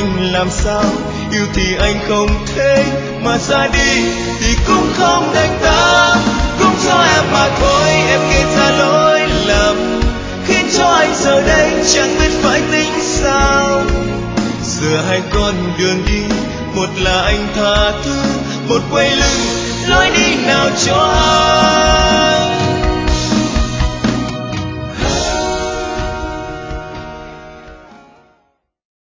anh làm sao. Yêu thì anh không thể, mà ra đi thì cũng không đành ta. Cũng cho em mà thôi, em gây ra lỗi lầm, khiến cho anh giờ đây chẳng biết phải tính sao. Giờ hai con đường đi, một là anh tha thứ, một quay lưng lối đi nào cho ai.